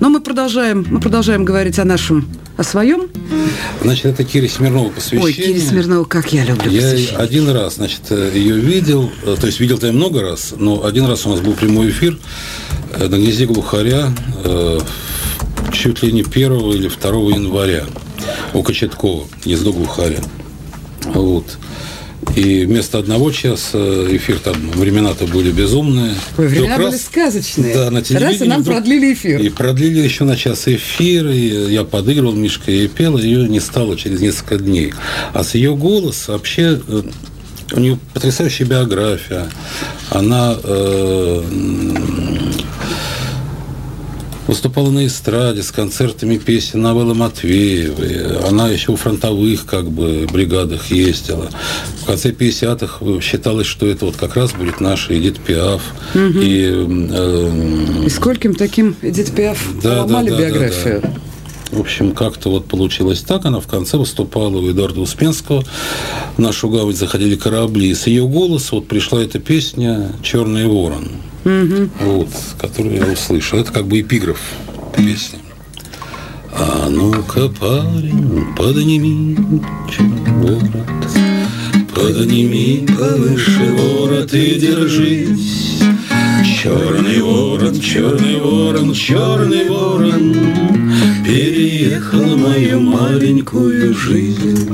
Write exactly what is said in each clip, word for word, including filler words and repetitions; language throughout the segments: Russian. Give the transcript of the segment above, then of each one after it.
Но мы продолжаем, мы продолжаем говорить о нашем, о своем. Значит, это Кире Смирновой посвящение. Ой, Кире Смирновой, как я люблю посвящение. Я один раз, значит, ее видел, то есть видел-то я много раз, но один раз у нас был прямой эфир на гнезде глухаря чуть ли не первого или второго января у Кочеткова, гнездо глухаря. Вот. И вместо одного часа эфир, там времена-то были безумные. Ой, времена были раз, сказочные. Да, на телевидении. Раз, и нам продлили эфир. И продлили еще на час эфир, и я подыгрывал, Мишка ей пел, ее не стало через несколько дней. А с ее голоса вообще... У нее потрясающая биография. Она... Э, выступала на эстраде с концертами песен Навеллы Матвеевой. Она еще в фронтовых как бы бригадах ездила. В конце пятидесятых считалось, что это вот как раз будет наша Эдит Пиаф. Угу. И, э, и скольким таким Эдит Пиаф да, ломали да, да, биографию? Да, да. В общем, как-то вот получилось так. Она в конце выступала у Эдуарда Успенского. В нашу гавань заходили корабли. И с ее голоса вот пришла эта песня «Черный ворон». Угу. Вот, которую я услышал. Это как бы эпиграф песни. А ну-ка, парень, подними ворот, подними повыше ворот и держись. Черный ворон, черный ворон, черный ворон переехал мою маленькую жизнь.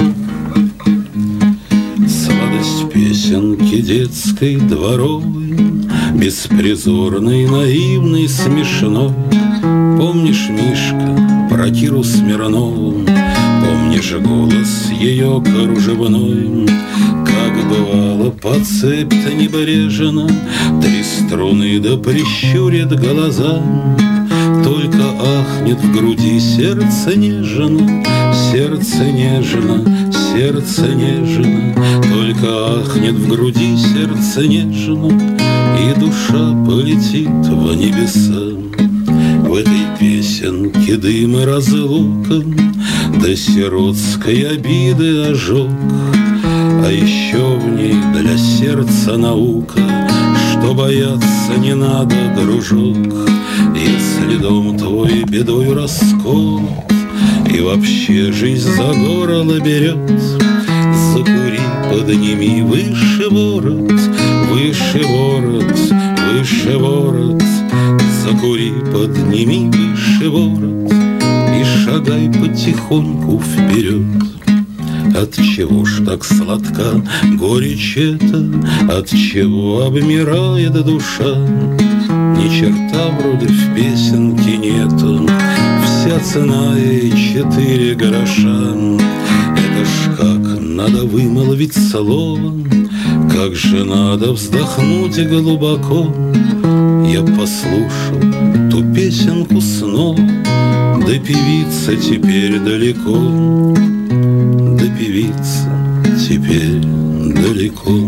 Сладость песенки детской дворовой, беспризорной, наивной, смешной. Помнишь, Мишка, про Киру Смирнову? Помнишь голос ее кружевной? Как бывало, по цепь-то небрежно три струны да прищурит глаза. Только ахнет в груди сердце нежно, сердце нежно, сердце нежно. Только ахнет в груди сердце нежно, и душа полетит в небеса. В этой песенке дым и разлука, да сиротской обиды ожог. А еще в ней для сердца наука, что бояться не надо, дружок. Если дом твой бедой расколот и вообще жизнь за горло берет, закури, подними выше ворот, выше ворот, выше ворот. Закури, подними выше ворот и шагай потихоньку вперед. Отчего ж так сладка горечь эта, отчего обмирает душа? Ни черта вроде в песенке нету, вся цена ей четыре гроша. Это ж как надо вымолвить слово, как же надо вздохнуть глубоко. Я послушал ту песенку снова, да певица теперь далеко, да певица теперь далеко.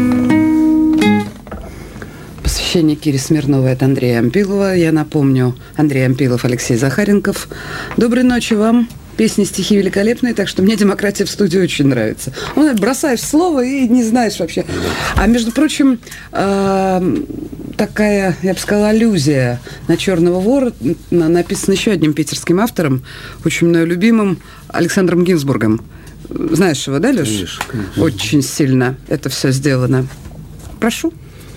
Посвящение Кире Смирновой от Андрея Ампилова. Я напомню, Андрей Ампилов, Алексей Захаренков. Доброй ночи вам. Песни, стихи великолепные, так что мне «Демократия в студии» очень нравится. Ну, бросаешь слово и не знаешь вообще. А, между прочим, э, такая, я бы сказала, аллюзия на «Черного вора» написана еще одним питерским автором, очень мною любимым, Александром Гинзбургом. Знаешь его, да, Леш? Конечно, конечно. Очень сильно это все сделано. Прошу.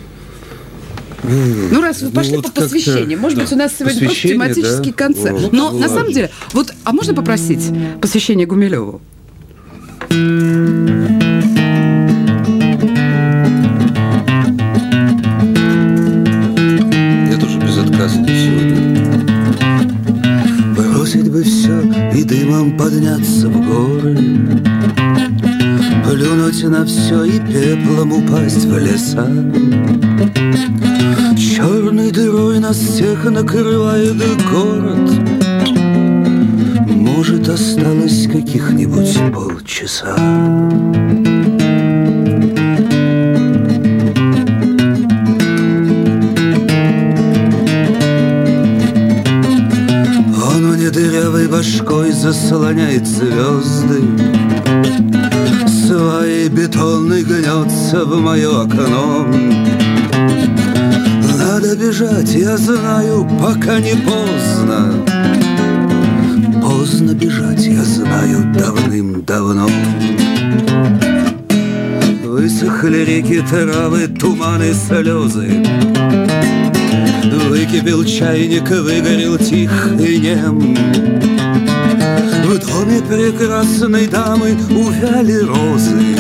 Ну, раз вы ну, пошли вот по посвящению, может да. быть, у нас сегодня просто тематический да? концерт. Вот, Но, на самом деле, вот, а можно попросить посвящение Гумилеву? Я тоже безотказный сегодня. Бросить бы все и дымом подняться в горы, плюнуть на все и пеплом упасть в леса. Черной дырой нас всех накрывает город. Может, осталось каких-нибудь полчаса. Он мне дырявой башкой заслоняет звезды, своей бетонной гнется в мое окно. Надо бежать, я знаю, пока не поздно. давным-давно. Высохли реки, травы, туманы, слезы. Выкипел чайник, выгорел тих и нем. В доме прекрасной дамы увяли розы.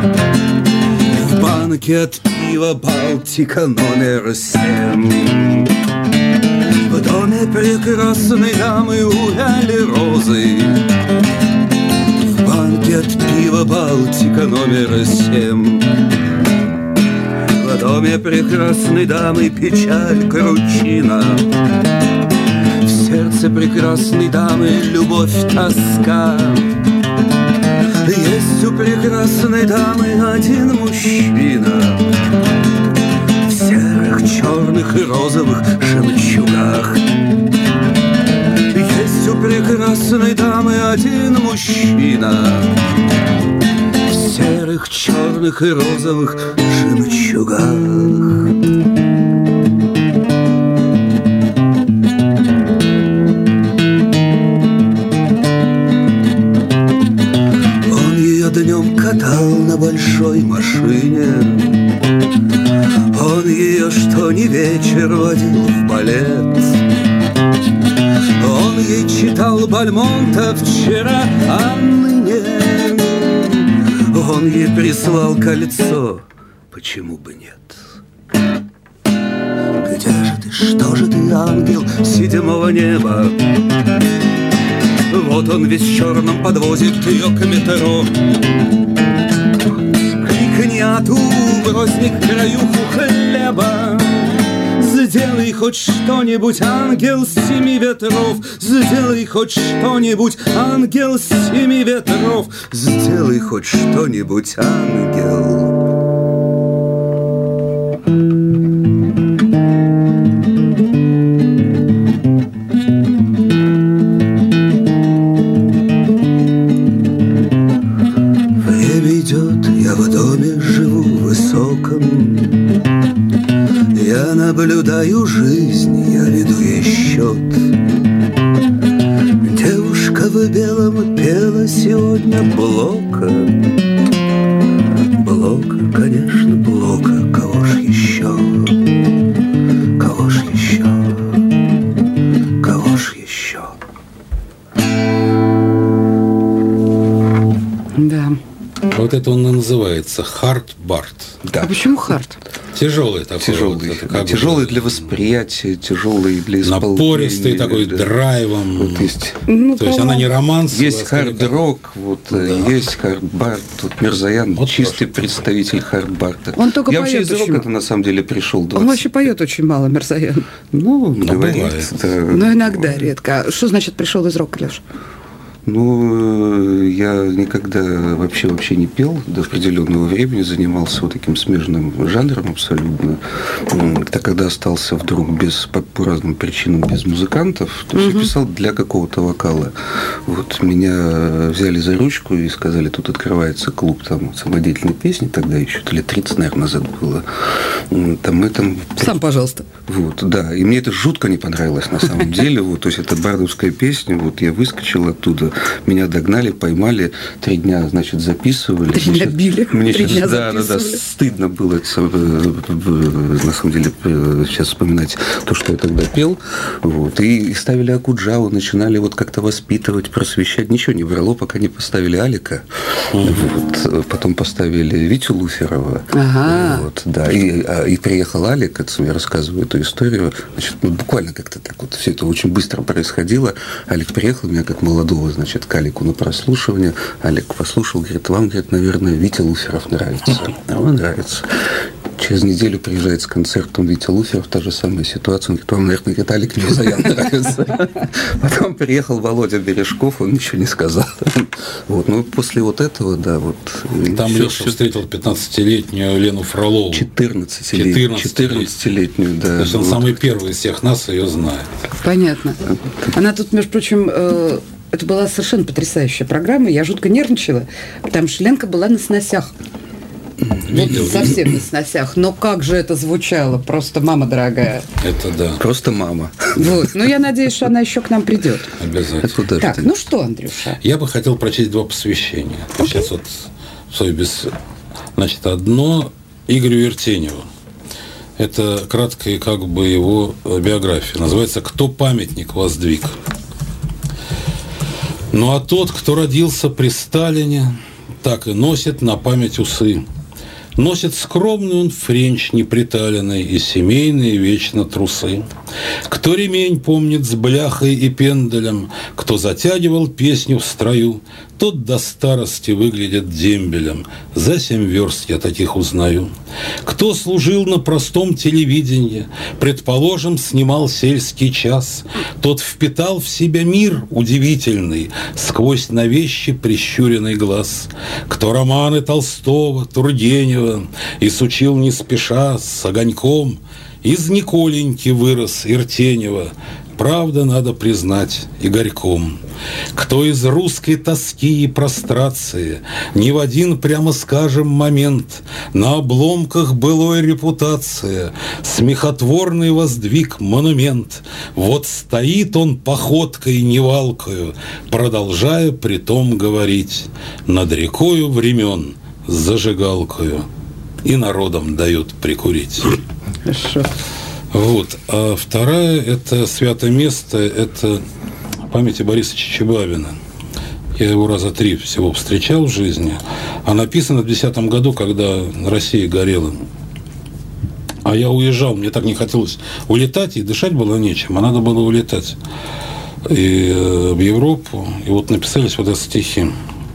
В банке от пива Балтика номер семь. В доме прекрасной дамы увяли розы. В банке от пива Балтика номер семь. В доме прекрасной дамы печаль, кручина. В сердце прекрасной дамы любовь, тоска. Есть у прекрасной дамы один мужчина в серых, черных и розовых жемчугах. Есть у прекрасной дамы один мужчина в серых, черных и розовых жемчугах. Днем катал на большой машине. Он ее что ни вечер водил в балет. Он ей читал Бальмонта вчера, а ныне он ей прислал кольцо. Почему бы нет? Где же ты, что же ты, ангел седьмого неба? Вот он весь в черном подвозит ее к метро. Крикни ату, бросни к краюху хлеба. Сделай хоть что-нибудь, ангел семи ветров. Сделай хоть что-нибудь, ангел семи ветров. Сделай хоть что-нибудь, ангел. Наблюдаю жизнь, я веду ей счет. Девушка в белом пела сегодня Блока. Блока, конечно, Блока. Кого ж еще? Кого ж еще? Кого ж еще? Да. Вот это он и называется хард-бард. Да. А почему хард? Тяжелый такой. Тяжелый, вот, как тяжелый бы, для восприятия, тяжелый для исполнения. напористый такой, да. Драйвом. Вот есть, ну, то есть она не романс. есть хард-рок, вот, да. Есть хард-бард. Вот Мирзоян вот чистый тоже представитель хард-барда. Он только Я поет вообще из рока-то на самом деле пришел. двадцать Он вообще поет очень мало, Мирзоян. Ну, ну говорит. Да. Но иногда, редко. Что значит пришел из рока, Леш? Ну, я никогда вообще вообще не пел до определенного времени, занимался вот таким смежным жанром абсолютно. Так когда остался вдруг без, по, по разным причинам без музыкантов, то есть я писал для какого-то вокала. Вот меня взяли за ручку и сказали, тут открывается клуб там самодеятельной песни, тогда еще лет тридцать, наверное, назад было. Там мы там... Сам, пожалуйста. Вот, да. И мне это жутко не понравилось на самом деле. Вот, то есть это бардовская песня, вот я выскочил оттуда. Меня догнали, поймали, три дня, значит, записывали. Три дня били, мне три сейчас, дня да, да, да, стыдно было, на самом деле, сейчас вспоминать то, что я тогда пел. Вот. И ставили Акуджаву, начинали вот как-то воспитывать, просвещать. Ничего не брало, пока не поставили Алика. Mm-hmm. Вот. Потом поставили Витю Луферова. Ага. Вот, да. и, и приехал Алик, это я рассказываю эту историю. Значит, ну, буквально как-то так вот все это очень быстро происходило. Алик приехал, меня как молодого, значит, к Алику на прослушивание. Алик послушал, говорит, вам, говорит, наверное, Витя Луферов нравится. А вам нравится. Через неделю приезжает с концертом Витя Луферов, та же самая ситуация. Он говорит, вам, наверное, говорит, Алик Мирзоян нравится. Потом приехал Володя Бережков, он ничего не сказал. Вот. Ну, после вот этого, да, вот... Там все, Леша все... встретил пятнадцатилетнюю Лену Фролову. четырнадцатилетнюю. четырнадцатилетнюю, да. То есть он вот. самый первый из всех нас ее знает. Понятно. Она тут, между прочим... Э... Это была совершенно потрясающая программа. Я жутко нервничала, потому что Ленка была на сносях. Видел, вот совсем на сносях. Но как же это звучало? Просто мама дорогая. Это да. Просто мама. Вот. Ну, я надеюсь, что она еще к нам придет. Обязательно. Так, ну что, Андрюша? Я бы хотел прочесть два посвящения. Okay. Сейчас вот свой без... Значит, одно Игорю Вертеневу. Это краткая как бы его биография. Называется «Кто памятник воздвиг?». Ну, а тот, кто родился при Сталине, так и носит на память усы. Носит скромный он френч неприталенный и семейные вечно трусы. Кто ремень помнит с бляхой и пенделем, кто затягивал песню в строю, тот до старости выглядит дембелем. За семь верст я таких узнаю. Кто служил на простом телевидении, предположим, снимал сельский час, тот впитал в себя мир удивительный сквозь на вещи прищуренный глаз. Кто романы Толстого, Тургенева изучил не спеша с огоньком, из Николеньки вырос Иртенева, правда, надо признать, и горьком. Кто из русской тоски и прострации ни в один, прямо скажем, момент на обломках былой репутации смехотворный воздвиг монумент. Вот стоит он походкой невалкою, продолжая притом говорить над рекою времен с зажигалкою, и народам дают прикурить. Хорошо. Вот. А вторая – это «Святое место», это памяти Бориса Чичибабина. Я его раза три всего встречал в жизни. А написано в десятом году, когда Россия горела. А я уезжал, мне так не хотелось улетать, и дышать было нечем, а надо было улетать и в Европу. И вот написались вот эти стихи.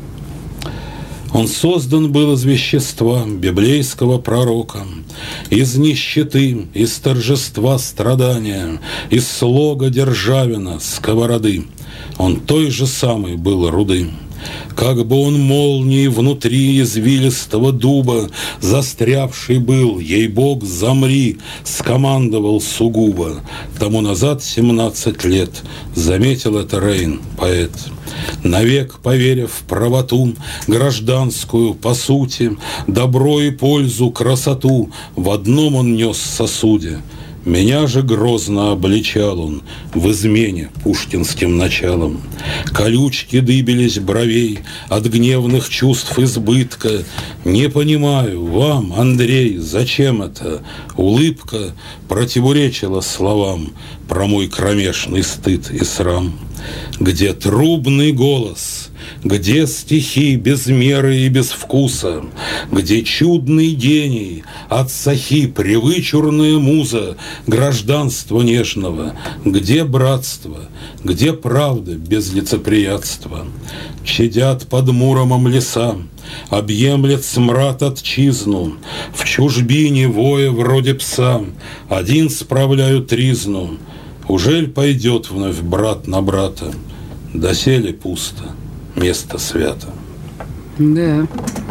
Он создан был из вещества библейского пророка, из нищеты, из торжества страдания, из слога Державина, сковороды. Он той же самой был руды. Как бы он молнией внутри извилистого дуба застрявший был, ей-бог, замри, скомандовал сугубо. Тому назад семнадцать лет заметил это Рейн, поэт. Навек поверив в правоту гражданскую, по сути, добро и пользу, красоту в одном он нес сосуде. Меня же грозно обличал он в измене пушкинским началом. Колючки дыбились бровей от гневных чувств избытка. Не понимаю, вам, Андрей, зачем это? Улыбка противоречила словам про мой кромешный стыд и срам. Где трубный голос, где стихи без меры и без вкуса, где чудный гений, от сахи привычурная муза гражданства нежного, где братство, где правда без лицеприятства. Чадят под Муромом леса, объемлет смрад отчизну, в чужбине воя вроде пса, один справляю тризну. Ужель пойдет вновь брат на брата? Доселе пусто, место свято. Да.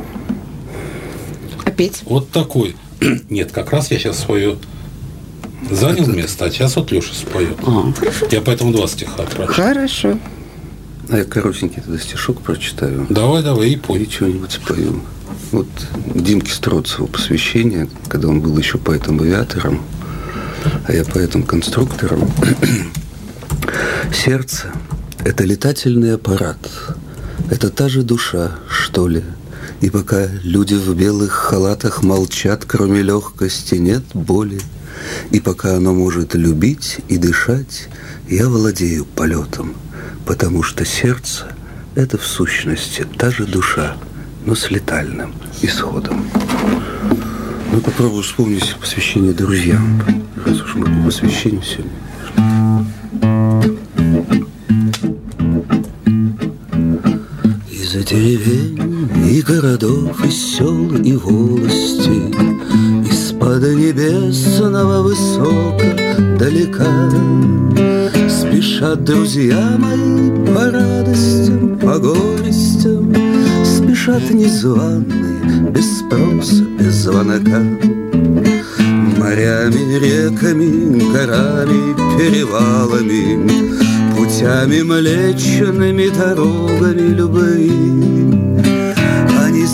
А петь? Вот такой. Нет, как раз я сейчас свое занял это... место, а сейчас вот Леша споет. А, я поэтому два стиха прочитаю. Хорошо. А я коротенький тогда стишок прочитаю. Давай, давай, и пой. И что-нибудь спою. Вот Димке Строцеву посвящение, когда он был еще поэтом-авиатором, а я поэтом-конструктором. Сердце – это летательный аппарат, это та же душа, что ли. И пока люди в белых халатах молчат, кроме легкости нет боли. И пока оно может любить и дышать, я владею полетом, потому что сердце – это в сущности та же душа, но с летальным исходом. Ну, попробую вспомнить посвящение друзьям. Раз уж мы по посвящению сегодня. Из-за деревень и городов, из сел и волости, из-под небесного высоко далека спешат друзья мои по радостям, по горестям, спешат незваные, без спроса, без звонка. Морями, реками, горами, перевалами, путями млечными, дорогами любви. Они спешат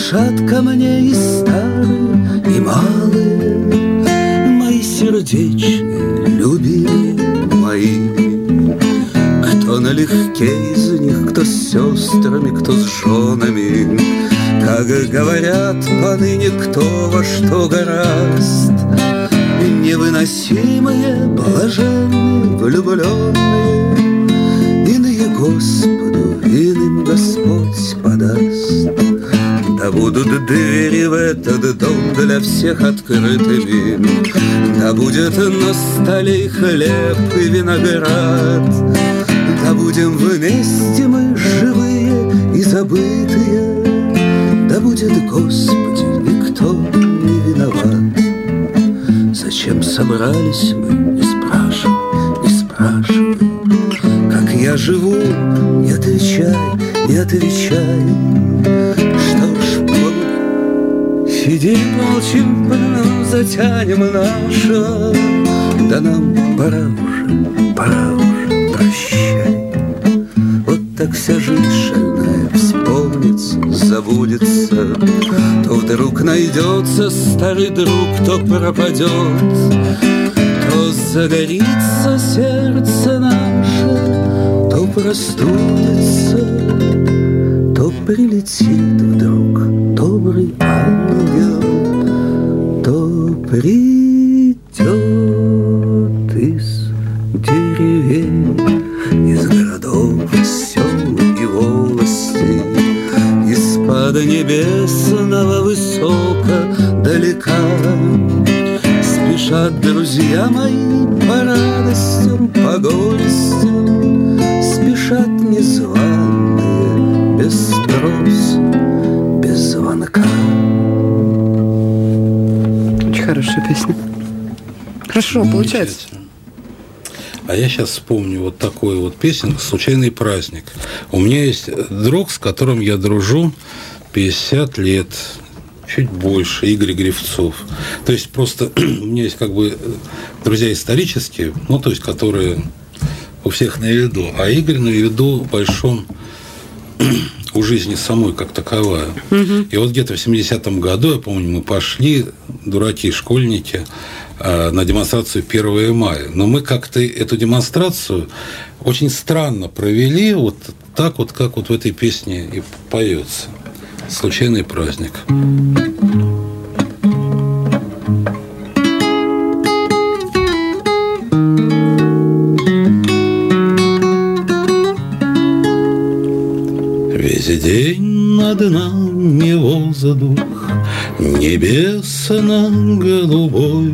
спешат ко мне и старые, и малые, мои сердечные, любимые мои. Кто налегке из них, кто с сестрами, кто с женами, как говорят поныне, кто во что горазд. Невыносимые, блаженные, влюбленные, иные Господу, иным Господь подаст. Да будут двери в этот дом для всех открытыми, да будет на столе и хлеб, и виноград, да будем вместе мы живые и забытые, да будет, Господи, никто не виноват. Зачем собрались мы, не спрашивай, не спрашивай, как я живу, не отвечай, не отвечай. Что ж, помни, сидим, молчим, ну, затянем нашего, да нам пора уже, пора уже, прощай. Вот так вся жизнь шальная вспомнится, забудется, то вдруг найдется старый друг, то пропадет, то загорится сердце наше, то простудится, то прилетит вдруг добрый ангел, то придет из деревень, из городов, сел и волостей, из-под небесного высоко далека. Спешат друзья мои по радостям, по горестям, спешат незваные, без спроса, без звонка. Очень хорошая песня. Хорошо, получается. А я сейчас вспомню вот такую вот песню «Случайный праздник». У меня есть друг, с которым я дружу пятьдесят лет, чуть больше, Игорь Гривцов. То есть просто у меня есть как бы друзья исторические, ну, то есть которые у всех на виду, а Игорь на виду большом у жизни самой как таковая. Угу. И вот где-то в семидесятом году, я помню, мы пошли, дураки, школьники, на демонстрацию первого мая. Но мы как-то эту демонстрацию очень странно провели, вот так вот, как вот в этой песне и поется. «Случайный праздник». Весь день над нами воздух небесно-голубой,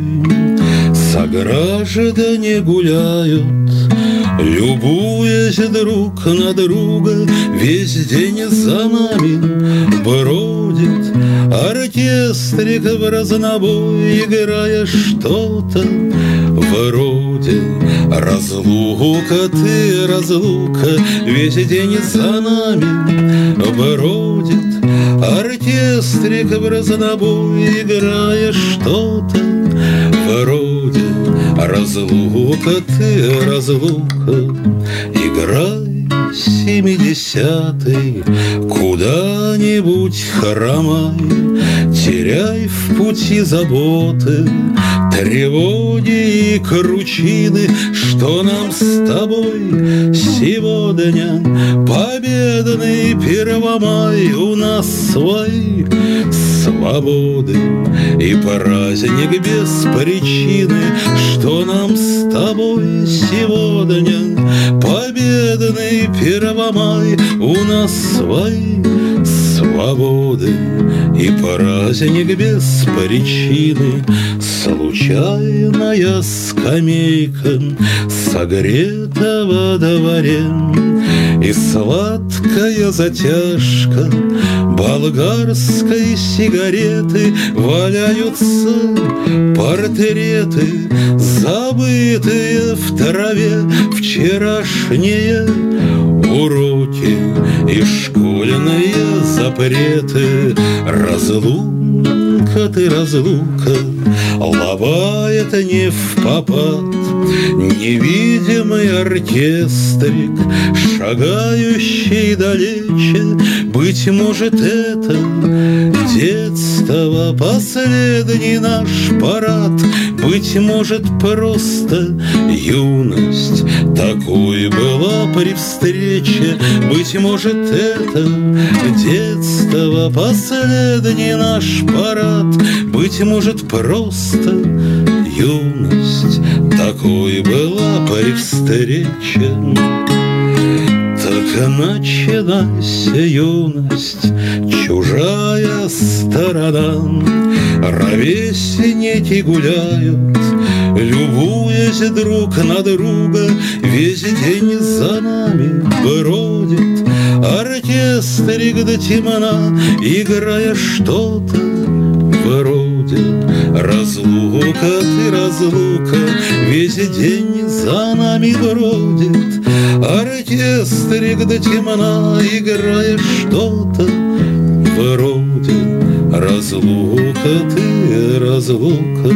сограждане гуляют, любуясь друг на друга. Весь день за нами бродит оркестрик в разнобой, играя что-то вроде «Разлука ты, разлука». Весь день за нами бродит оркестрик в разнобой, играя что-то вроде «Разлука ты, разлука». Играй семидесятый, куда-нибудь хромай, теряй в пути заботы, тревоги и кручины. Что нам с тобой сегодня? Победный Первомай, у нас свои свободы и праздник без причины. Что нам с тобой сегодня? Победный Первомай, у нас свои свободы и праздник без причины. Случайная скамейка согрета во дворе, и сладкая затяжка болгарской сигареты. Валяются портреты, забытые в траве, вчерашние уроки и школьные запреты. Разлука ты, разлука, лобает не впопад невидимый оркестрик, шагающий далече, быть Быть может, это детство, последний наш парад. Быть может, просто юность такой была при встрече. Быть может, это детство, последний наш парад. Быть может, просто юность такой была при встрече. Так начинайся, юность, чужая сторона. Ровесники гуляют, любуясь друг на друга. Весь день за нами бродит оркестрик до темна, играя что-то вроде разлука ты, разлука. Весь день за нами бродит оркестрик до темна, играя что-то вроде разлука ты, разлука.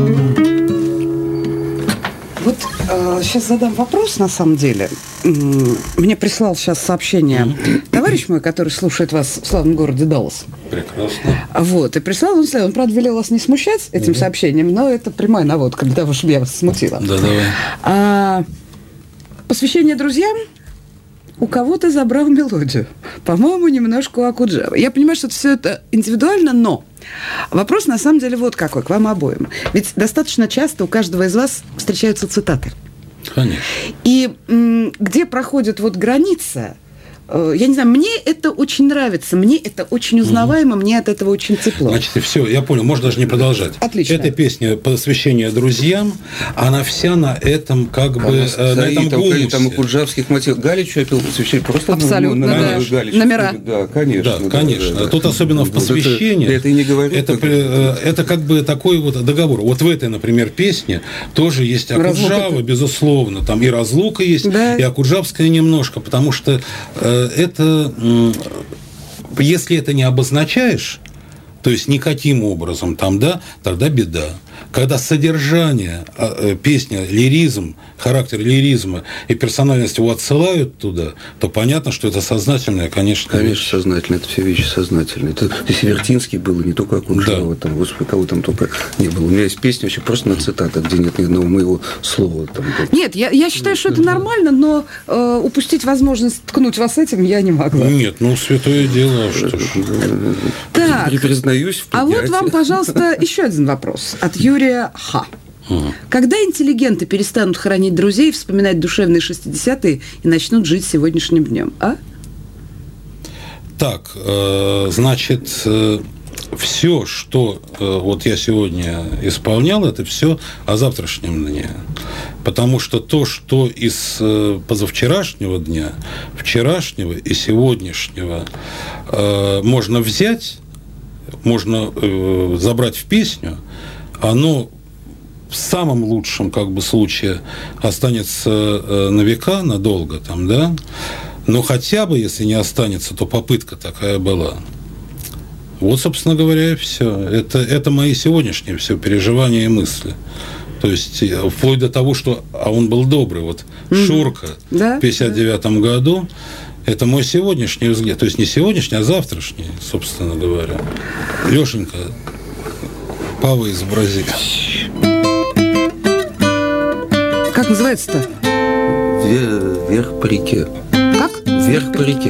Вот э, сейчас задам вопрос, на самом деле. Мне прислал сейчас сообщение mm-hmm. товарищ мой, который слушает вас в славном городе Даллас. Прекрасно. Вот, и прислал он, он, правда, велел вас не смущать этим mm-hmm. сообщением, но это прямая наводка для того, чтобы я вас смутила. Да, давай. А, посвящение друзьям. У кого-то забрал мелодию. По-моему, немножко у Акуджавы. Я понимаю, что все это индивидуально, но вопрос на самом деле вот какой, к вам обоим. Ведь достаточно часто у каждого из вас встречаются цитаты. Конечно. И м- где проходит вот граница, э, я не знаю, мне это очень нравится, мне это очень узнаваемо, mm-hmm. мне от этого очень тепло. Значит, все, я понял, можно даже не продолжать. Отлично. Эта песня «Посвящение друзьям», она вся на этом как бы, а, на этом гумусе. Там куджавских мотивов. Галичу я пел посвящение просто абсолютно, на, на, да. на Галич. Номера. Да, конечно. Да, конечно. Да, да, Тут да. особенно в посвящении. Это, это и не говорю. Это, это как бы такой вот договор. Вот в этой, например, песне тоже есть Акуджава, безусловно. Там и разлука есть, да. и акуджавская немножко, потому что э, это, э, если это не обозначаешь, то есть никаким образом, там, да, тогда беда. Когда содержание э, песни, лиризм, характер лиризма и персональность его отсылают туда, то понятно, что это сознательное, конечно. Конечно, вещь. сознательное. Это все вещи сознательные. Это здесь Вертинский был, не только Акуджава, да. там, господи, кого там только не было. У меня есть песня вообще просто на цитатах, где нет ни одного моего слова. Там, нет, я, я считаю, что это нормально, но э, упустить возможность ткнуть вас этим я не могла. Нет, ну, святое дело, что ж. Так, признаюсь в а вот вам, пожалуйста, еще один вопрос от Юрия Х. Угу. Когда интеллигенты перестанут хоронить друзей, вспоминать душевные шестидесятые и начнут жить сегодняшним днем, а? Так, э, значит, э, все, что э, вот я сегодня исполнял, это все о завтрашнем дне. Потому что то, что из э, позавчерашнего дня, вчерашнего и сегодняшнего э, можно взять, можно э, забрать в песню, оно в самом лучшем как бы случае останется э, на века, надолго там, да, но хотя бы, если не останется, то попытка такая была. Вот, собственно говоря, и все. Это, это мои сегодняшние все переживания и мысли. То есть, вплоть до того, что а он был добрый. Вот mm-hmm. Шурка да? в пятьдесят девятом да. году, это мой сегодняшний взгляд. То есть, не сегодняшний, а завтрашний, собственно говоря. Лешенька, Пава изобрази. Как называется-то? Вверх по реке. Как? Вверх по реке.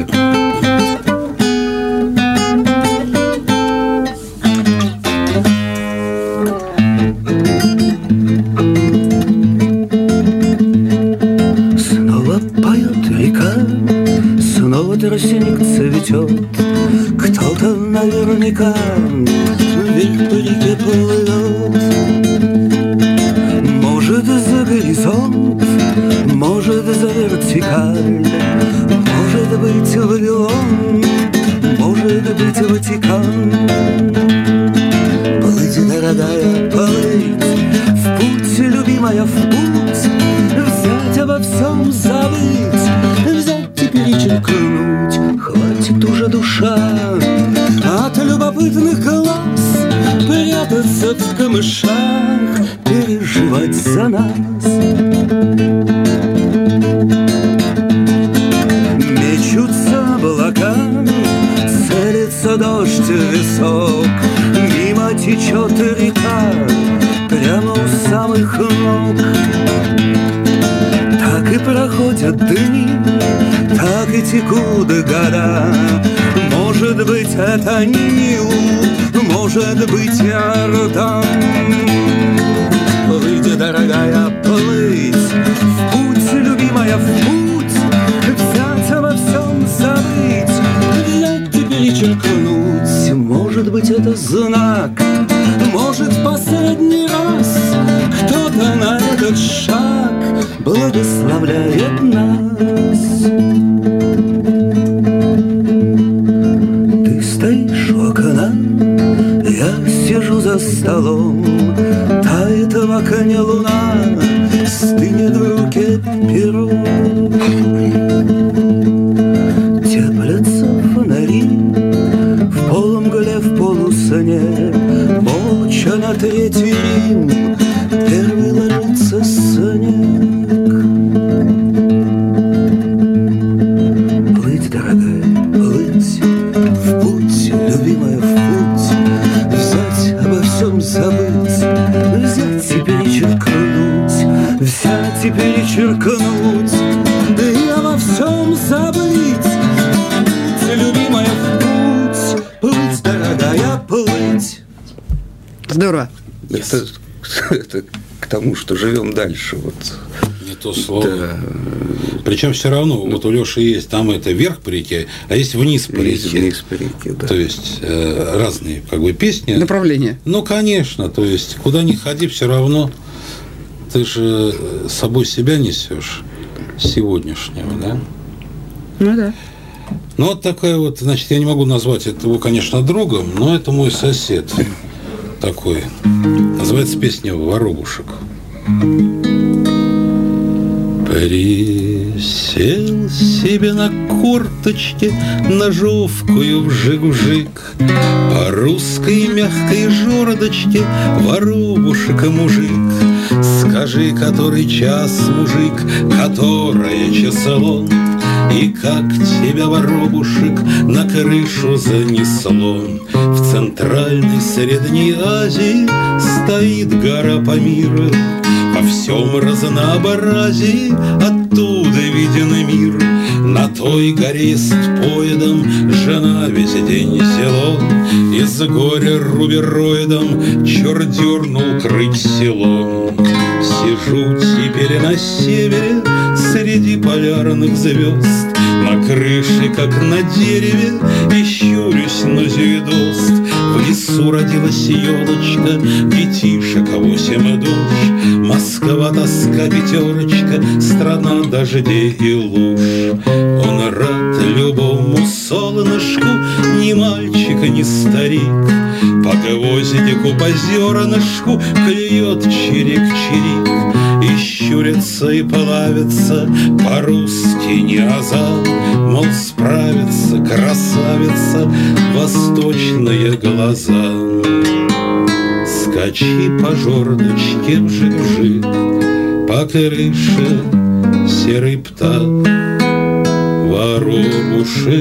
Снова поет река, снова тростник цветет. Кто-то наверняка вверх по реке плывет. Может, за горизонт, может, за вертикаль, может быть, Вавилон, может быть, Ватикан. Плыть, дорогая, плыть, в путь, любимая, в путь, взять обо всем забыть, взять и перечеркнуть. Хватит уже, душа, от любопытных глаз прятаться в камышах, переживать за нас. Мечутся облака, дождь висок. Мимо течет река, прямо у самых ног. Так и проходят дни, так и текут года. Может быть, это Нил, может быть, Иордан. Плыть, дорогая, плыть, в путь, любимая, в путь, взять обо всем забыть, взять и перечеркнуть. Может быть, это знак, может, последний раз кто-то на этот шаг благословляет нас. Ты стоишь у окна, я сижу за столом. Тает в окне луна, стынет в руке перо. Теплятся фонари в полумгле, в полусне. Молча на третий Рим первый ложится снег. Плыть, дорогая, плыть, в путь, любимая, в путь, взять обо всем забыть, взять и перечеркнуть, взять и перечеркнуть, и обо всем забыть. Плыть, любимая, в путь, плыть, дорогая, плыть. Здорово. Это, это к тому, что живем дальше. Вот. Не то слово. Да. Причем все равно, вот у Леши есть, там это вверх по реке, а есть вниз по Есть реке. вниз по реке, да. То есть э, разные как бы песни. Направление. Ну, конечно, то есть куда ни ходи, все равно ты же с собой себя несешь сегодняшнего, да? Ну да. Ну, вот такая вот, значит, я не могу назвать его, конечно, другом, но это мой сосед такой. Называется песня «Воробушек». Присел себе на корточке ножовкою вжик-вжик, по русской мягкой жердочке воробушек мужик. Скажи, который час, мужик, которое число, и как тебя, воробушек, на крышу занесло. В центральной Средней Азии стоит гора Памира. Во всем разнообразии оттуда виден мир. На той горе с поедом жена весь день село. Из горя рубероидом черт дернул крыть село. Сижу теперь на севере среди полярных звезд, на крыше, как на дереве, и щурюсь на звезд. В лесу родилась елочка, детишек восемь душ. Москва, тоска, пятерочка, страна дождей и луж. Он рад любому солнышку, ни мальчик, ни старик. По гвоздику, по зернышку клюет чирик-чирик. И щурится, и плавится, по-русски не азал. Мол, справится красавица, восточные глаза. Скачи по жердочке вжик-вжик, по крыше серый птах. Воробушек,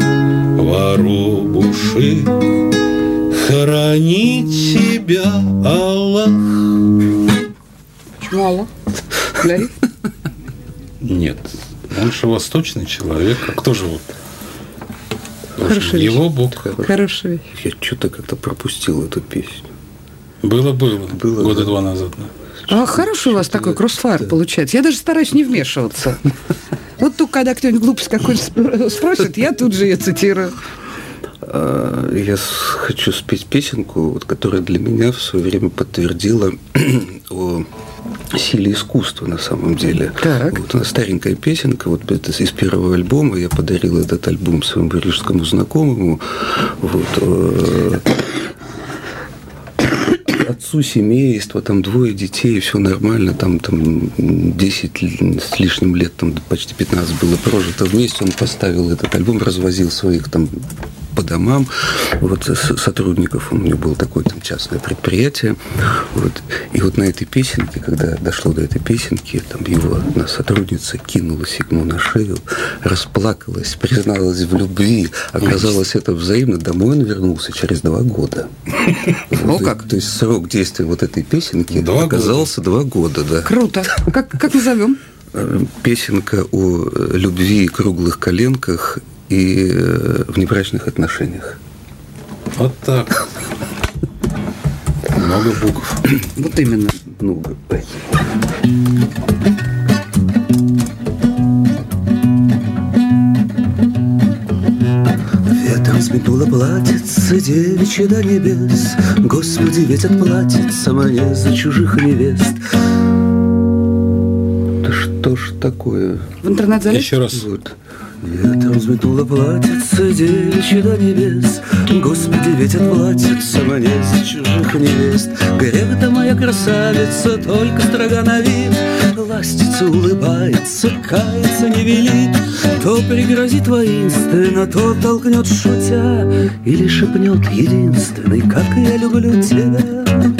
воробушек, храни тебя Аллах. Почему Аллах? Говорит? Нет, он же восточный человек. А кто же вот? Хорошая вещь. Его Бог. Хорошая вещь. Я что-то как-то пропустил эту песню. Было-было. Было, Года да. два назад. Да. А хороший у вас такой кроссфайр да. получается. Я даже стараюсь не вмешиваться. Вот тут, когда кто-нибудь глупость какую-нибудь спросит, я тут же ее цитирую. Я хочу спеть песенку, вот, которая для меня в свое время подтвердила о силе искусства на самом деле. Так. Вот она старенькая песенка, вот это из первого альбома. Я подарил этот альбом своему парижскому знакомому. Вот, отцу семейства, там двое детей, все нормально, там, там десять с лишним лет, там почти пятнадцать было прожито вместе. Он поставил этот альбом, развозил своих там по домам вот, сотрудников. У него было такое там частное предприятие. Вот. И вот на этой песенке, когда дошло до этой песенки, там его одна сотрудница кинулась ему на шею, расплакалась, призналась в любви. Оказалось, это взаимно. Домой он вернулся через два года. О, как? То есть срок действия вот этой песенки два оказался года. два года, да. Круто. Как, как назовем? Песенка о любви, круглых коленках и внебрачных отношениях. Вот так. Много букв. Вот именно. Много. Ветром сметнуло платьице девичье до небес. Господи, ведь отплатится мне за чужих невест. Да что ж такое? В интернет залез? Еще раз. Вот. Ветром сметнуло платьице девичье до небес. Господи, ведь отплатится мне за чужих невест. Грех-то моя красавица, только строга на вид. Ластится, улыбается, кается не велит. То пригрозит воинственно, то толкнет шутя, или шепнет единственный, как я люблю тебя.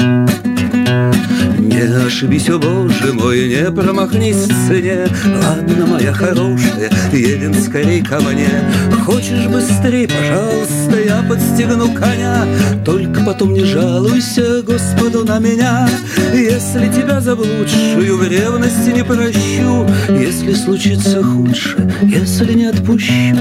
Не ошибись, о Боже мой, не промахнись в цене. Ладно, моя хорошая, едем скорей ко мне. Хочешь быстрей, пожалуйста, я подстегну коня. Только потом не жалуйся Господу на меня. Если тебя заблудшую в ревности не прощу, если случится худше, если не отпущу.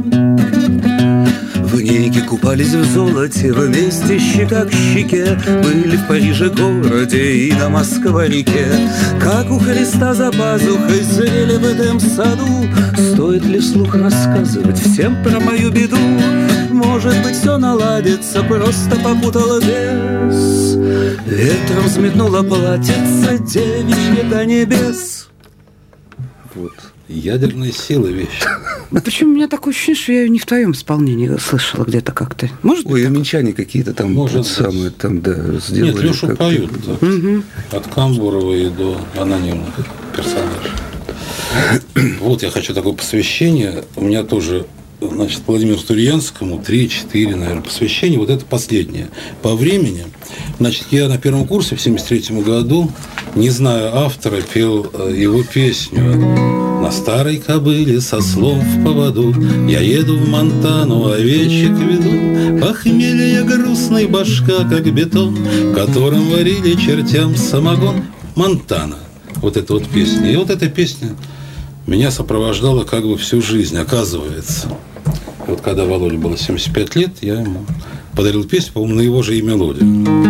В Нике купались в золоте, вместе щека к щеке. Были в Париже городе и на Москва-реке. Как у Христа за пазухой зрели в этом саду. Стоит ли вслух рассказывать всем про мою беду? Может быть, все наладится, просто попутала вес. Ветром сметнула платьице девичье до небес. Вот. Ядерная сила вещь. Почему у меня такое ощущение, что я ее не в твоем исполнении слышала где-то как-то? Может быть? Ой, минчане какие-то там, Может самые там, да, сделали. Нет, Лешу как-то. поют. Да. Угу. От Камбурова и до анонимных персонажей. Вот я хочу такое посвящение. У меня тоже, значит, Владимиру Стурьянскому три-четыре, наверное, посвящения. Вот это последнее. По времени, значит, я на первом курсе в семьдесят третьем году, не зная автора, пел его песню. На старой кобыле со слов в поводу я еду в Монтану, овечек веду. Похмелье грустный, башка как бетон, которым варили чертям самогон. Монтана. Вот эта вот песня. И вот эта песня меня сопровождала как бы всю жизнь, оказывается. И вот когда Володе было семьдесят пять лет, я ему подарил песню, по-моему, на его же и мелодию.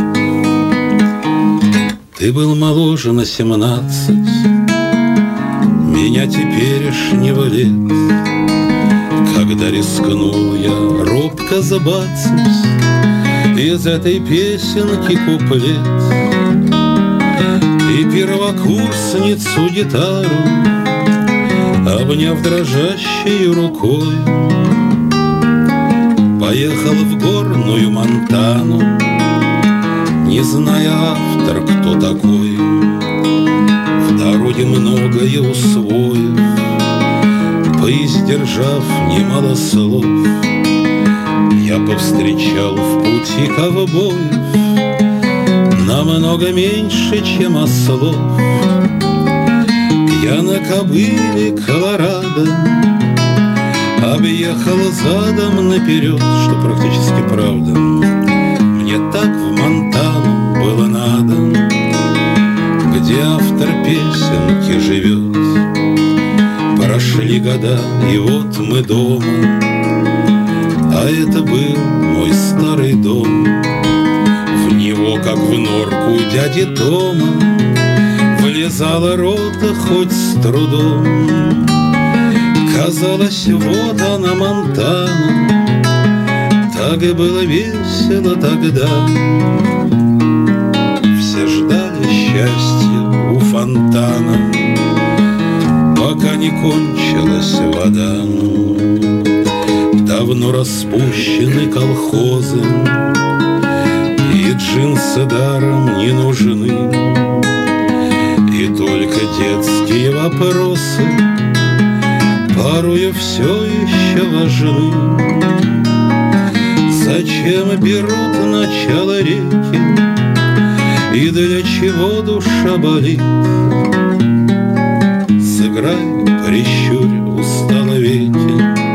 Ты был моложе на семнадцать, меня теперешнего лет, когда рискнул я робко забацать из этой песенки куплет. И первокурсницу гитару, обняв дрожащей рукой, поехал в горную Монтану, не зная автор, кто такой. В дороге многое усвоив, поиздержав немало слов, я повстречал в пути ковбоев намного меньше, чем ослов. Я на кобыле Колорадо объехал задом наперед, что практически правда. Мне так в Монтану было надо, где автор песенки живет. Прошли года, и вот мы дома, а это был мой старый дом. В него, как в норку дяди Тома, влезала рота хоть с трудом. Казалось, вот она, Монтана, так и было весело тогда. Все ждали счастья у фонтана, пока не кончилась вода. Давно распущены колхозы, и джинсы даром не нужны, и только детские вопросы порою все еще важны. Зачем берут начало реки, и для чего душа болит? Сыграй, прищурь устало веки,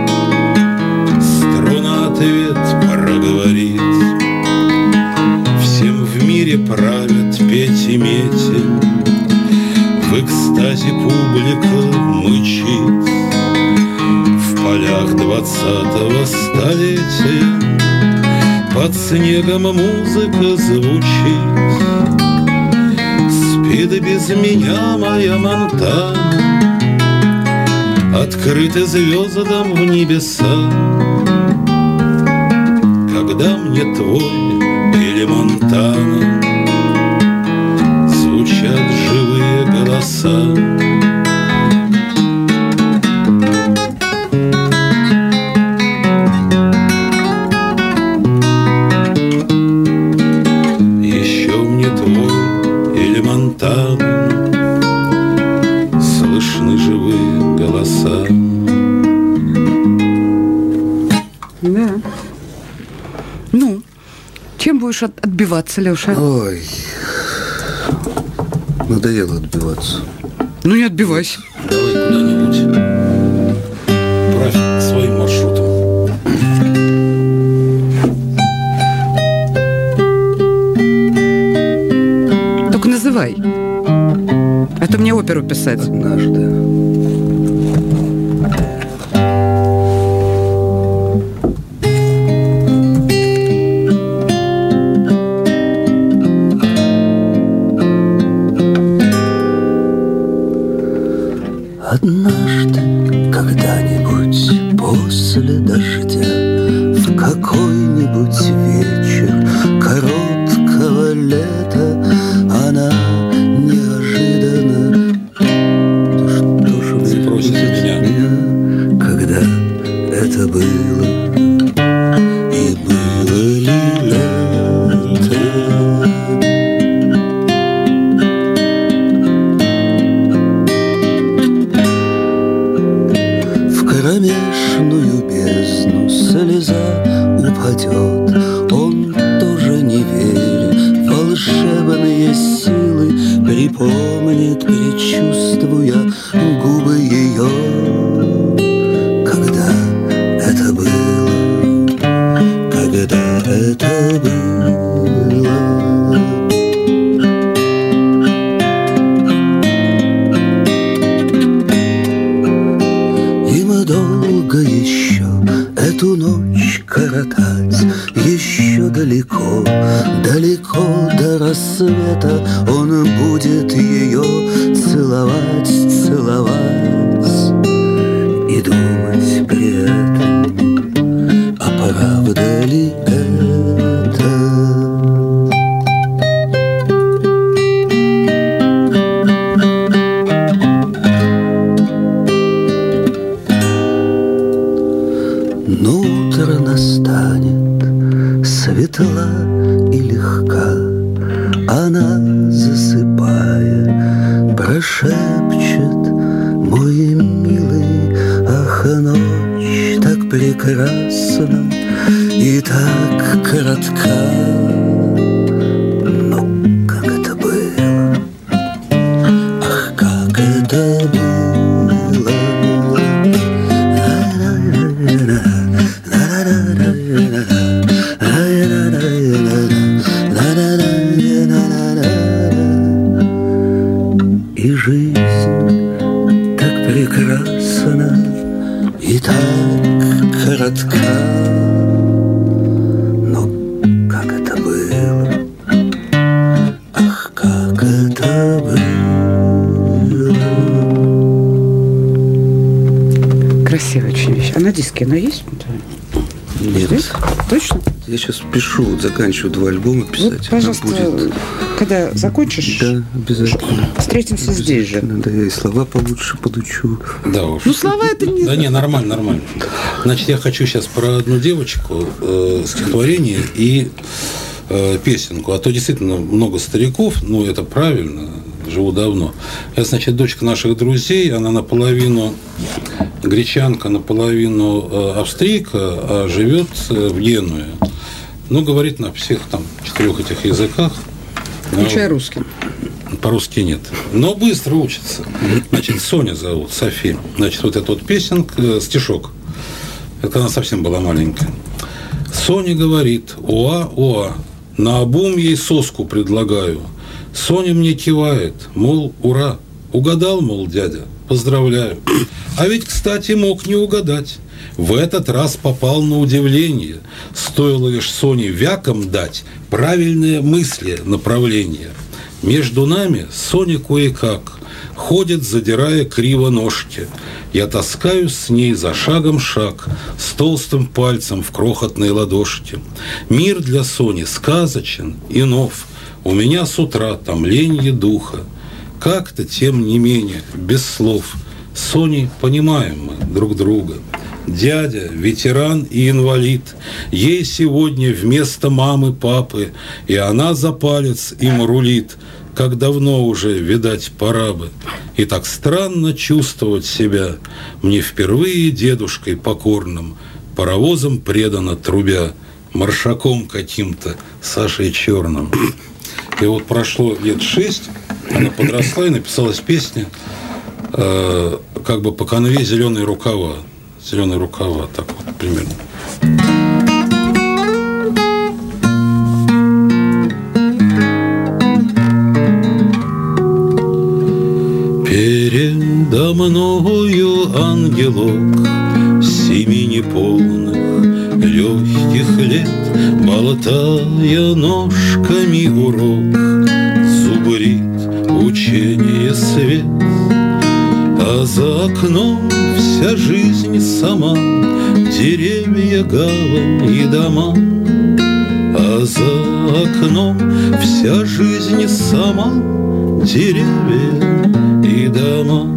струна ответ проговорит. Всем в мире правят петь и мети, в экстазе публика мычит. В полях двадцатого столетия под снегом музыка звучит. Спит без меня моя Монтана, открыты звездам в небеса. Когда мне твой или Монтана звучат живые голоса. Слышны живые голоса. Да. Ну, чем будешь от- отбиваться, Леша? Ой, надоело отбиваться. Ну, не отбивайся. Давай куда-нибудь. Правь своим маршрутом. Только называй. А то мне оперу писать. Однажды. Однажды, когда-нибудь после дождя, в какой-нибудь вечер короткого лета, она неожиданно... Да что ж вы Спросите меня. меня, когда это было, и было ли лето? Кромешную бездну слеза упадет, он тоже не верит, волшебные силы припомнит, предчувствуя губы ее. Когда это было, когда это было. Долго еще эту ночь коротать, еще далеко, далеко до рассвета он будет ее целовать, целовать и думать при этом, а правда ли это? Но утро настанет, светла и легка, она, засыпая, прошепчет: мой милый, ах, ночь так прекрасна и так коротка. Но как это было, ах, как это было. И жизнь так прекрасна и так коротка. Но как это было, ах, как это было. Красивая очень вещь. А на диске она есть? Нет. Здесь? Точно? Я сейчас пишу, вот заканчиваю два альбома писать. Вот, пожалуйста, будет... когда закончишь, Да, обязательно. встретимся здесь же. Да, я и слова получше подучу. Да уж. Ну, слова это не... Да не, нормально, нормально. Значит, я хочу сейчас про одну девочку, э, стихотворение и э, песенку. А то действительно много стариков, ну, это правильно, живу давно. Это, значит, дочка наших друзей, она наполовину гречанка, наполовину э, австрийка, а живет э, в Генуе. Ну, говорит на всех там четырех этих языках. Включая русский. По-русски нет. Но быстро учится. Значит, Соня зовут, Софи. Значит, вот этот вот песенка, стишок. Это она совсем была маленькая. Соня говорит: уа, уа, наобум ей соску предлагаю. Соня мне кивает, мол, ура. Угадал, мол, дядя, поздравляю. А ведь, кстати, мог не угадать. В этот раз попал на удивление. Стоило лишь Соне вяком дать правильное мысли направление. Между нами Соня кое-как ходит, задирая криво ножки. Я таскаюсь с ней за шагом шаг, с толстым пальцем в крохотной ладошке. Мир для Сони сказочен и нов. У меня с утра томленье духа. Как-то, тем не менее, без слов, с Соней понимаем мы друг друга. Дядя, ветеран и инвалид, ей сегодня вместо мамы, папы, и она за палец им рулит, как давно уже, видать, пора бы. И так странно чувствовать себя, мне впервые дедушкой покорным, паровозом преданно трубя, маршаком каким-то, Сашей Черным. И вот прошло лет шесть, она подросла и написалась песня э, как бы по канве «Зеленые рукава». Зеленые рукава, так вот примерно. Передо мною ангелок семи неполных легких лет, болтая ножками урок, зубрит учение свет, а за окном вся жизнь сама, деревья, гавань и дома. А за окном вся жизнь сама, деревья и дома.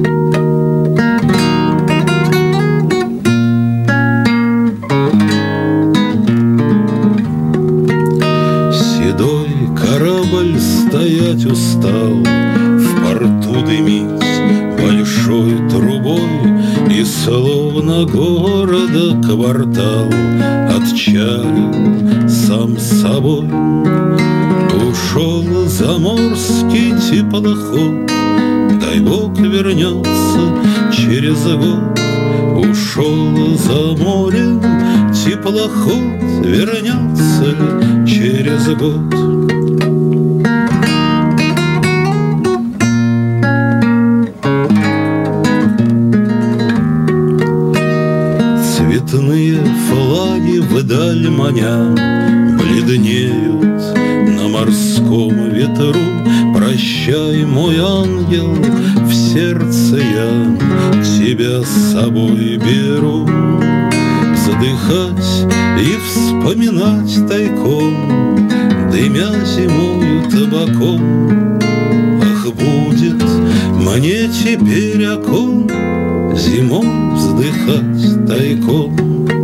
Седой корабль стоять устал, в порту дымить большой трубой, и словно города квартал отчалил сам собой. Ушел заморский теплоход, дай Бог вернется через год. Ушел за морем теплоход, вернется ли через год. Цветные флаги вдаль маня бледнеют на морском ветру. Прощай, мой ангел, в сердце я тебя с собой беру. Задыхать и вспоминать тайком, дымя зимою табаком. Ах, будет мне теперь о ком зимой вздыхать тайком.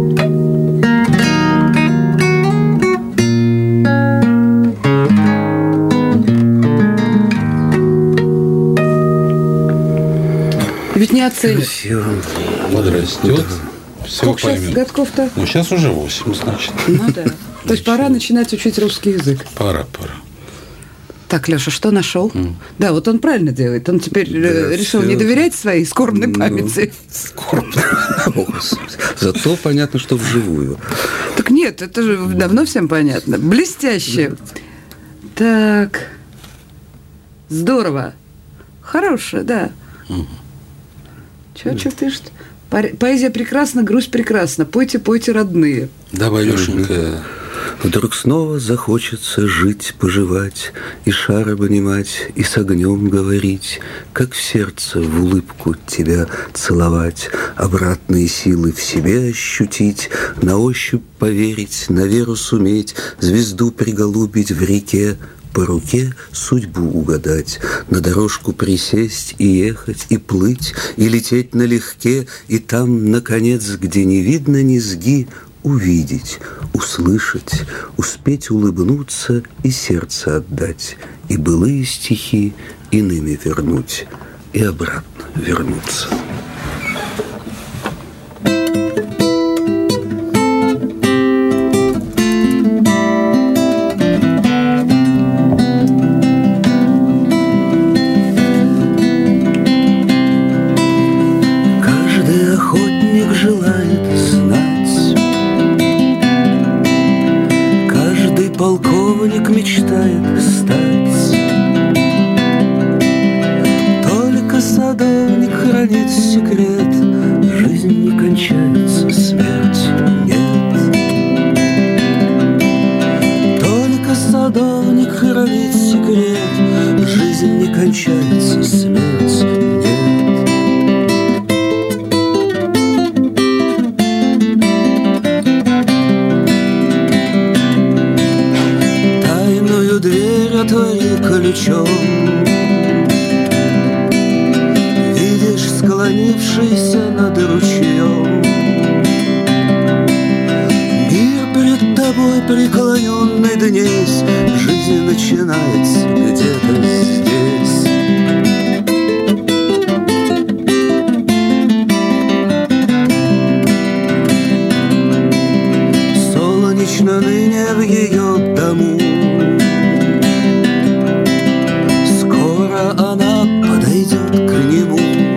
Ведь не оценишь. Красиво. Подрастет, все Сколько сейчас поймет. годков-то? Ну, сейчас уже восемь, значит. Ну да. То есть пора начинать учить русский язык. Пора, пора. Так, Леша, что нашел? Mm. Да, вот он правильно делает. Он теперь Да, решил всё. не доверять своей скорбной Ну, памяти. Скорбно. Зато понятно, что вживую. Так нет, это же давно всем понятно. Блестяще. Так. Здорово. Хорошее, да. Чё, чё пишет? По- Поэзия прекрасна, грусть прекрасна. Пойте, пойте, родные. Давай, Лешенька. Вдруг снова захочется жить, поживать, и шар обнимать, и с огнем говорить, как в сердце в улыбку тебя целовать, обратные силы в себе ощутить, на ощупь поверить, на веру суметь, звезду приголубить в реке, по руке судьбу угадать, на дорожку присесть и ехать, и плыть, и лететь налегке, и там, наконец, где не видно низги, увидеть, услышать, успеть улыбнуться и сердце отдать, и былые стихи иными вернуть, и обратно вернуться. кончается, смерть нет. Только садовник хранит секрет, жизнь не кончается, смерть нет. Тайную дверь отвори ключом, видишь склонившийся над ручьем мир перед тобой преклоненный днесь, жизнь начинается где-то здесь. Солнечно ныне в ее дому, скоро она подойдет к нему.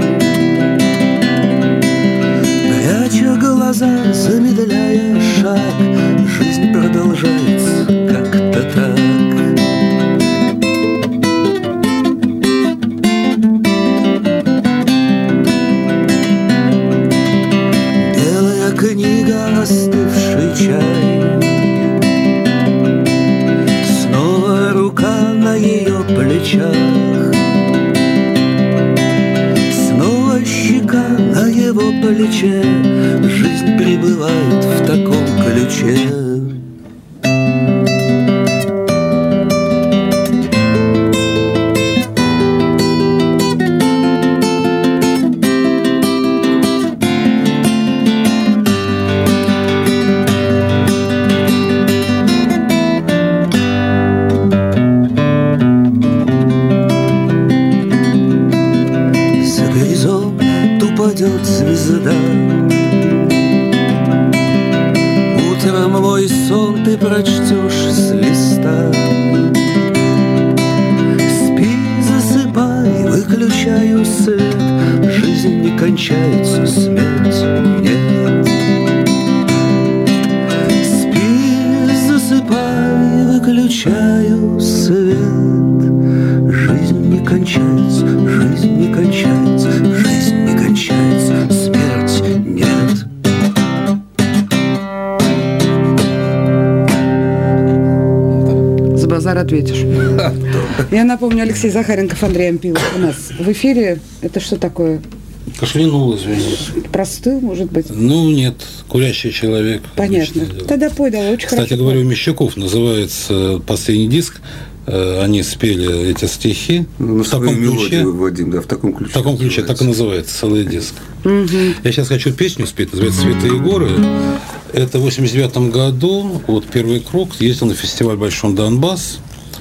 Пряча глаза, замедляя шаг, жизнь продолжается как-то так. Белая книга, остывший чай, снова рука на ее плечах, снова щека на его плече, жизнь пребывает в таком ключе. За горизонт упадет звезда, утром мой сон ты прочтешь с листа. Спи, засыпай, выключаю свет, жизнь не кончается, смерть нет. Спи, засыпай, выключаю свет, жизнь не кончается, жизнь не кончается, жизнь не кончается, смерть нет. За базар ответишь. Я напомню, Алексей Захаренков, Андрей Ампилов у нас в эфире. Это что такое? Кашлянул, извините. Простыл, может быть? Ну, нет, курящий человек. Понятно. Тогда пой, давай, очень Кстати хорошо. говоря, у Мещаков называется последний диск. Они спели эти стихи Ну, в таком ключе. Вадим, да, в таком ключе. В таком ключе, так и называется, целый диск. Угу. Я сейчас хочу песню спеть, называется «Святые горы». Это в восемьдесят девятом году, вот первый круг, ездил на фестиваль «Большой Донбасс».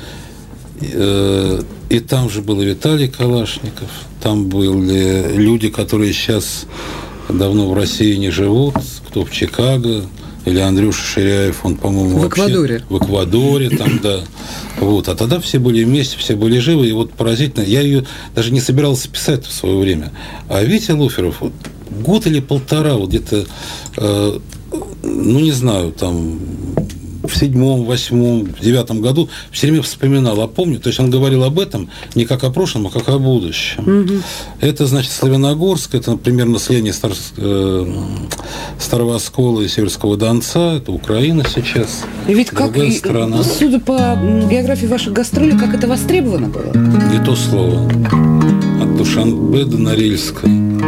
И там же был и Виталий Калашников, там были люди, которые сейчас давно в России не живут, кто в Чикаго, или Андрюша Ширяев, он, по-моему, В вообще Эквадоре. В Эквадоре, там, да. Вот. А тогда все были вместе, все были живы, и вот поразительно, я ее даже не собирался писать в свое время. А Витя Луферов, вот, год или полтора, вот где-то, э, ну, не знаю, там, в седьмом, восьмом, в девятом году все время вспоминал, а помню, то есть он говорил об этом не как о прошлом, а как о будущем. Угу. Это, значит, Славяногорск, это, например, население Стар, э, Старого Оскола и Северского Донца, это Украина сейчас. И ведь как, и, страна. Судя по географии ваших гастролей, как это востребовано было? Не то слово. От Душанбе до Норильска.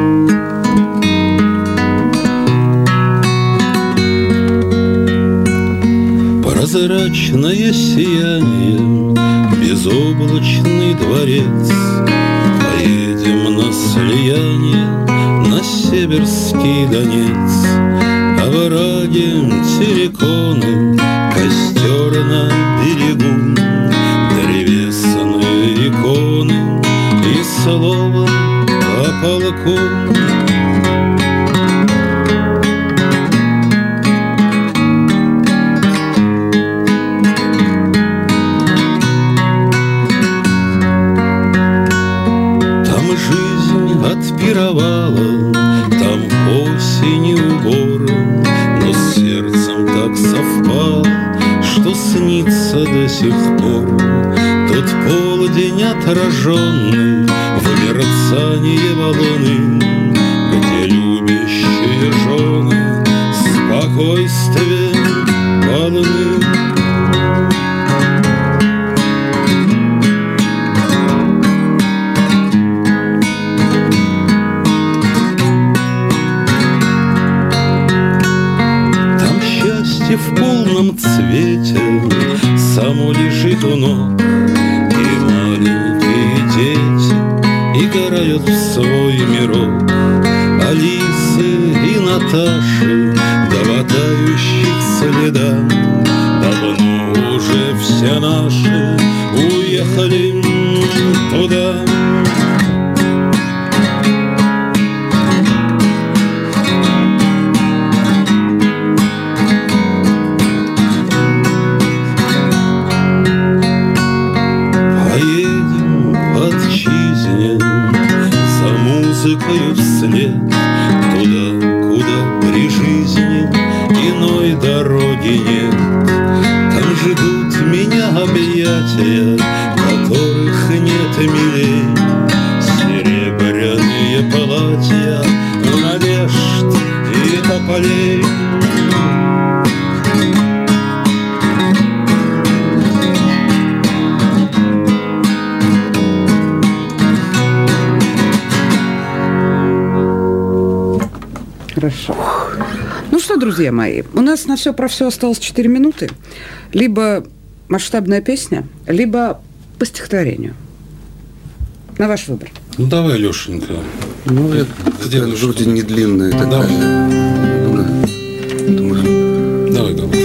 Прозрачное сияние, безоблачный дворец. Поедем на слияние, на Северский Донец. Овраги, терриконы, костер на берегу, древесные иконы и слово о полку. Отпировала, там осень и уборы, но с сердцем так совпало, что снится до сих пор тот полдень отраженный в мерцании волны, где любящие жены счастье в полном цвете само лежит у ног, и маленькие дети играют в свой мирок. Алисы и Наташи, доводающих следам, давно уже все наши уехали туда. Поедем по отчизне за музыкою вслед, туда, куда при жизни иной дороги нет. Там ждут меня объятия, которых нет милей, серебряные платья надежд и тополей. Хорошо. Ну что, друзья мои, у нас на все про все осталось четыре минуты. Либо масштабная песня, либо по стихотворению. На ваш выбор. Ну, давай, Лешенька. Ну, это вроде не длинная такая. Давай. Думаю. Давай, голубчик.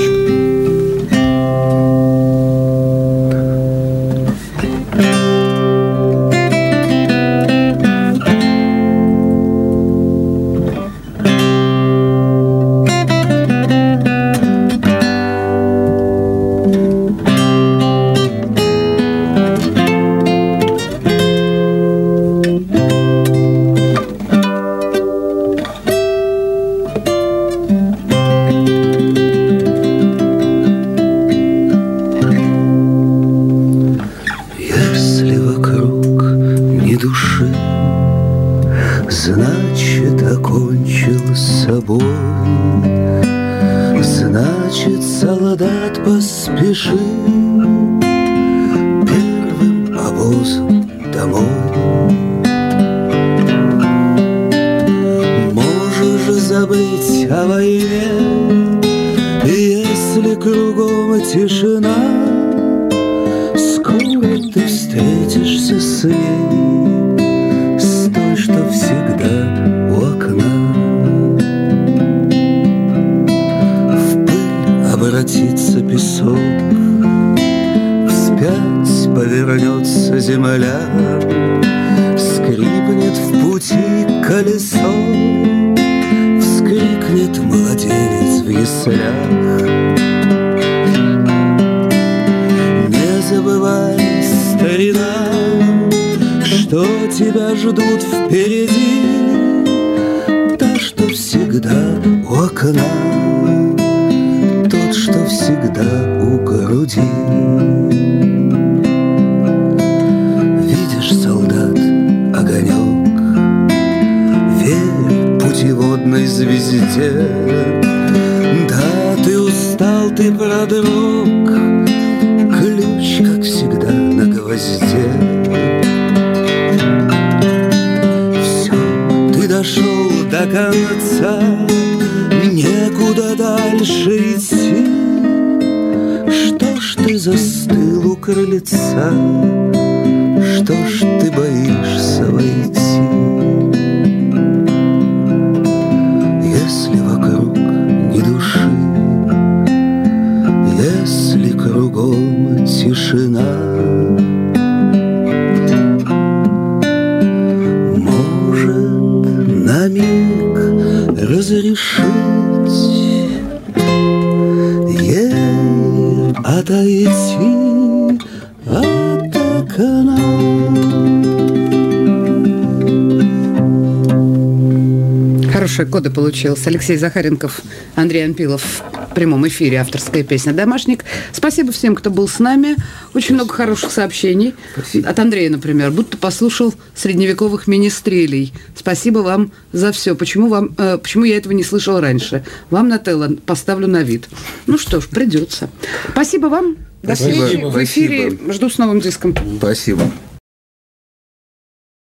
Значит, окончил с собой. Значит, солдат поспешил первым обозом домой. Можешь забыть о войне, если кругом тишина. Скоро ты встретишься с ней, с той, что всегда у окна. В пыль обратится песок, вспять повернется земля, скрипнет в пути колесо, вскрикнет младенец в яслях. Не забывай, старина, что тебя ждут впереди, та, что всегда у окна, тот, что всегда у груди. Видишь, солдат, огонек, верь путеводной звезде. Да, ты устал, ты продрог, ключ, как всегда, на гвозде. Все, ты дошел до конца, некуда дальше идти. Что ж ты застыл у крыльца, что ж ты боишься войти? Если вокруг ни души, если кругом тишина, может на миг разрешить ей отойти от окна. Хорошие коды получилось. Алексей Захаренков, Андрей Анпилов. В прямом эфире авторская песня «Домашник». Спасибо всем, кто был с нами. Очень много хороших сообщений. Спасибо. От Андрея, например, будто послушал средневековых министрелей. Спасибо вам за все. Почему, вам, э, почему я этого не слышал раньше? Вам, Нателла, поставлю на вид. Ну что ж, придется. Спасибо вам. До встречи в эфире. Жду с новым диском. Спасибо.